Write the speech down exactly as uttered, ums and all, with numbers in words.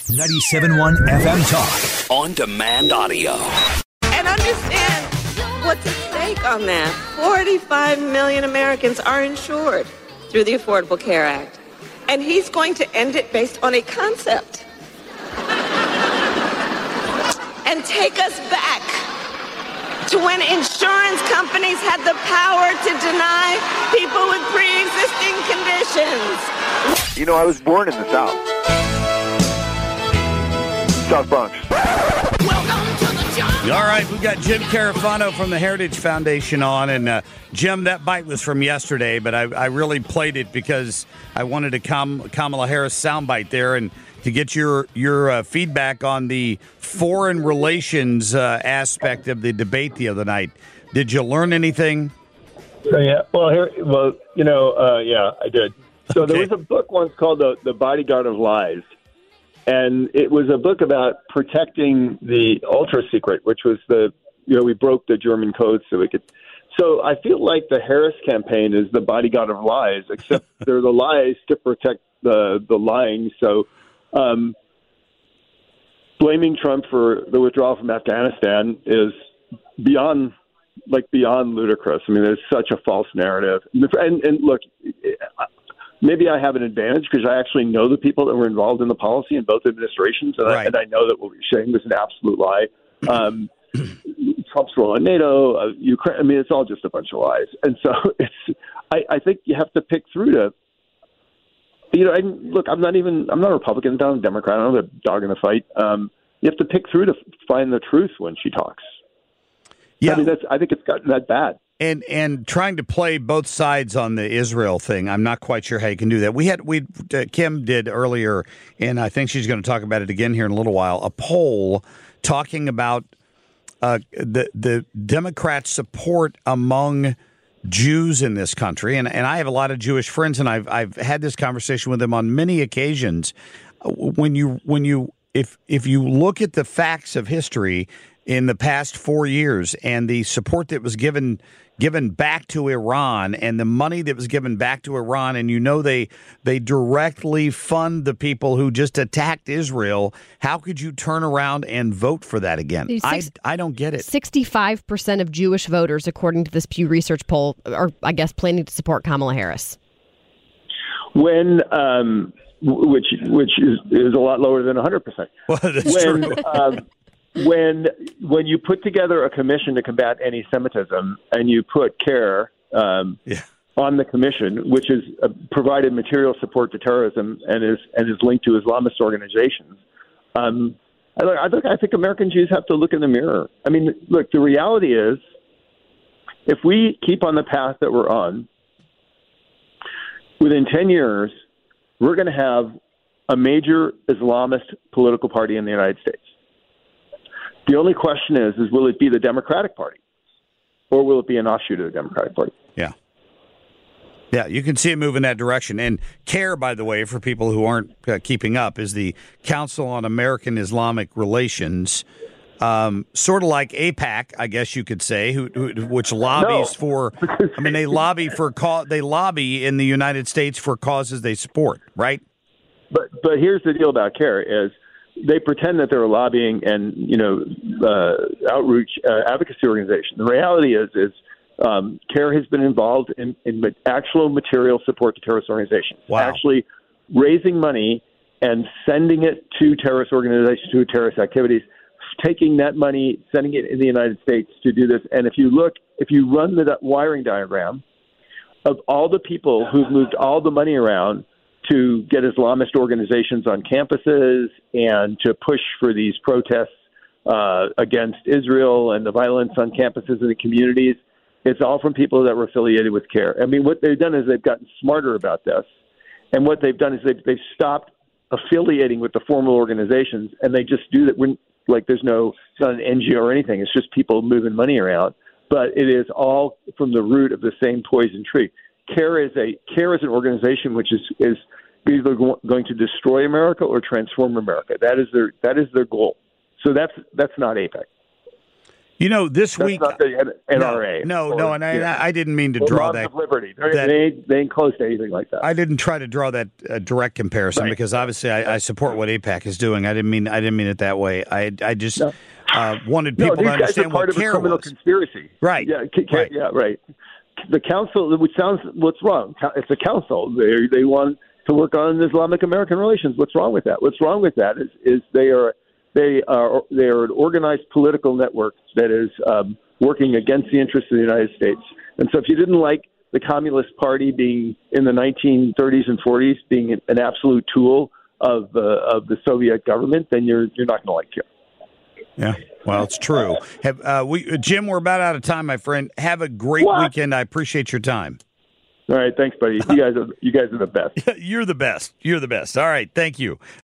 ninety-seven point one F M Talk. On demand audio. And understand what's at stake on that. forty-five million Americans are insured through the Affordable Care Act. And he's going to end it based on a concept. And take us back to when insurance companies had the power to deny people with pre-existing conditions. You know, I was born in the South. South Bronx. All right, we got Jim Carafano from the Heritage Foundation on, and uh, Jim, that bite was from yesterday, but I, I really played it because I wanted to Kam- Kamala Harris soundbite there, and to get your your uh, feedback on the foreign relations uh, aspect of the debate the other night. Did you learn anything? So, yeah, well, here, well, you know, uh, yeah, I did. So Okay. there was a book once called the, the Bodyguard of Lies. And it was a book about protecting the ultra secret, which was the, you know, we broke the German code so we could. So I feel like the Harris campaign is the bodyguard of lies, except they're the lies to protect the, the lying. So um, blaming Trump for the withdrawal from Afghanistan is beyond, like, beyond ludicrous. I mean, there's such a false narrative. And, and look, maybe I have an advantage because I actually know the people that were involved in the policy in both administrations, and, Right. I, and I know that what we're saying was an absolute lie. Um, Trump's role in NATO, uh, Ukraine. I mean, it's all just a bunch of lies. And so it's. I, I think you have to pick through to. You know, and look, I'm not even. I'm not a Republican. I'm not a Democrat. I'm not a dog in the fight. Um, you have to pick through to find the truth when she talks. Yeah, I mean, that's. I think it's gotten that bad. And and trying to play both sides on the Israel thing, I'm not quite sure how you can do that. We had we uh, Kim did earlier, and I think she's going to talk about it again here in a little while. A poll talking about uh, the the Democrat support among Jews in this country, and and I have a lot of Jewish friends, and I've I've had this conversation with them on many occasions. When you when you if if you look at the facts of history in the past four years and the support that was given given back to Iran and the money that was given back to Iran, and you know they they directly fund the people who just attacked Israel, how could you turn around and vote for that again? Six, I, I don't get it. sixty-five percent of Jewish voters, according to this Pew Research poll, are, I guess, planning to support Kamala Harris. When, um, which which is, is a lot lower than one hundred percent. Well, that's when, true. um, when when you put together a commission to combat anti-Semitism and you put CARE um, Yeah. on the commission, which has uh, provided material support to terrorism and is and is linked to Islamist organizations, um, I, I think I think American Jews have to look in the mirror. I mean, look, the reality is, if we keep on the path that we're on, within ten years, we're going to have a major Islamist political party in the United States. The only question is, is will it be the Democratic Party or will it be an offshoot of the Democratic Party? Yeah. Yeah, you can see it move in that direction. And CARE, by the way, for people who aren't uh, keeping up, is the Council on American Islamic Relations, um, sort of like AIPAC, I guess you could say, who, who which lobbies No. for, I mean, they lobby for, ca- they lobby in the United States for causes they support, right? But but here's the deal about CARE is they pretend that they're a lobbying and, you know, uh, outreach uh, advocacy organization. The reality is, is um, CARE has been involved in, in actual material support to terrorist organizations, Wow. actually raising money and sending it to terrorist organizations, to terrorist activities, taking that money, sending it in the United States to do this. And if you look, if you run the wiring diagram of all the people who've moved all the money around to get Islamist organizations on campuses and to push for these protests uh, against Israel and the violence on campuses and the communities, it's all from people that were affiliated with CARE. I mean, what they've done is they've gotten smarter about this. And what they've done is they've, they've stopped affiliating with the formal organizations, and they just do that when, like, there's no, it's not an N G O or anything. It's just people moving money around. But it is all from the root of the same poison tree. CARE is a CARE is an organization which is is either go, going to destroy America or transform America. That is their that is their goal. So that's that's not AIPAC. You know, this That's week. not the N R A. No, no, or, no and I, you know, I didn't mean to or draw Moms that. of Liberty. They're- that- they, ain't, they ain't close to anything like that. I didn't try to draw that uh, direct comparison Right. because obviously I, I support what AIPAC is doing. I didn't mean I didn't mean it that way. I I just No. uh, wanted no, people these to guys are understand part what of a CARE criminal was. conspiracy. Right. Yeah, c- c- Right. yeah, right. The council, which sounds, what's wrong? It's a council. They they want to work on Islamic American relations. What's wrong with that? What's wrong with that is is they are they are they are an organized political network that is um, working against the interests of the United States. And so, if you didn't like the Communist Party being in the nineteen thirties and forties being an absolute tool of uh, of the Soviet government, then you're you're not going to like it. Yeah, well, it's true. Have uh, we, Jim? We're about out of time, my friend. Have a great What? weekend. I appreciate your time. All right, thanks, buddy. You guys are you guys are the best. You're the best. You're the best. All right, thank you.